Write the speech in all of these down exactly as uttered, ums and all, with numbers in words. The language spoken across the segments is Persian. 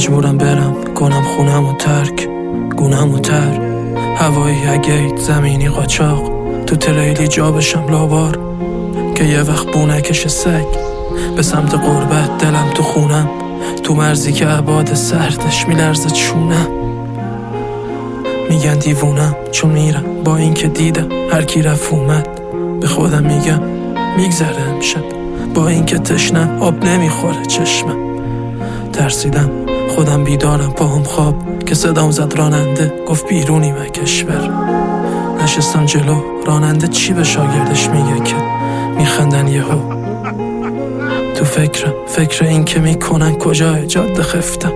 مجبورم برم کنم خونم و ترک گونم و تر هوایی اگیت زمینی قاچاق تو تریلی جا بشم لابار که یه وقت بونکش سگ به سمت غربت دلم تو خونم تو مرزی که عباد سردش میلرزه چونم میگن دیوونم چون میرم با این که دیدم هر کی رفت اومد به خودم میگم میگذره امشب با این که تشنم آب نمیخوره چشمم ترسیدم خودم بیدارم پاهم خواب که صدام زد راننده گفت بیرونی و کشور نشستم جلو راننده چی به شاگردش میگه که میخندن یهو تو فکرم فکر این که میکنن کجای جاده خفتم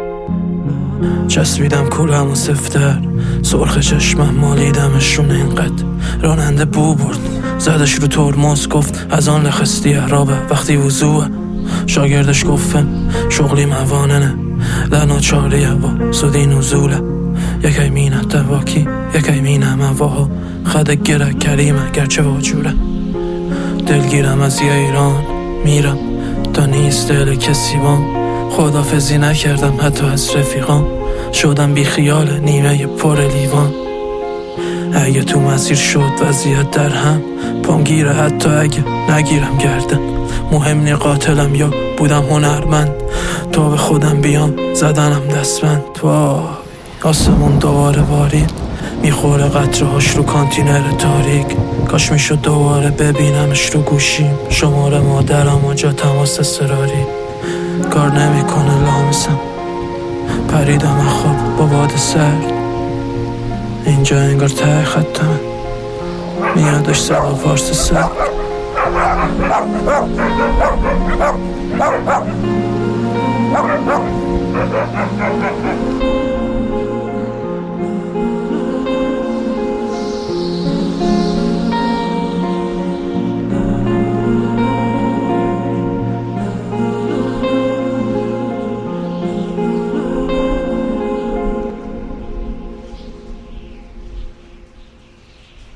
چسبیدم کولم و سفتر سرخ چشمم مالیدمشون اینقدر راننده بو برد زدش رو ترمز گفت از آن لخستی اعرابه وقتی وضوعه شاگردش گفتم شغلی مواننه لناچاری هوا سودی نزوله یکی مینه دواکی یکی مینه مواها خد گره کریمه گرچه واجوره دلگیرم از یه ایران میرم تا نیست دل کسی بام خدافزی نکردم حتی از رفیقام شدم بی خیال نیمه پر لیوان اگه تو مسیر شد وضعیت در هم پام گیره حتی اگه نگیرم گردن مهم نی قاتلم یا بودم هنرمند تا به خودم بیام زدنم دستبند وای آسمون دوباره بارید میخوره قطره هاش رو کانتینر تاریک کاش میشد دوباره ببینمش رو گوشیم شماره مادرم آجا تماس اضطراری کار نمیکنه لامسم پریدم خواب با باد سرد اینجا انگار ته خطمه میادش صدا فارس سرد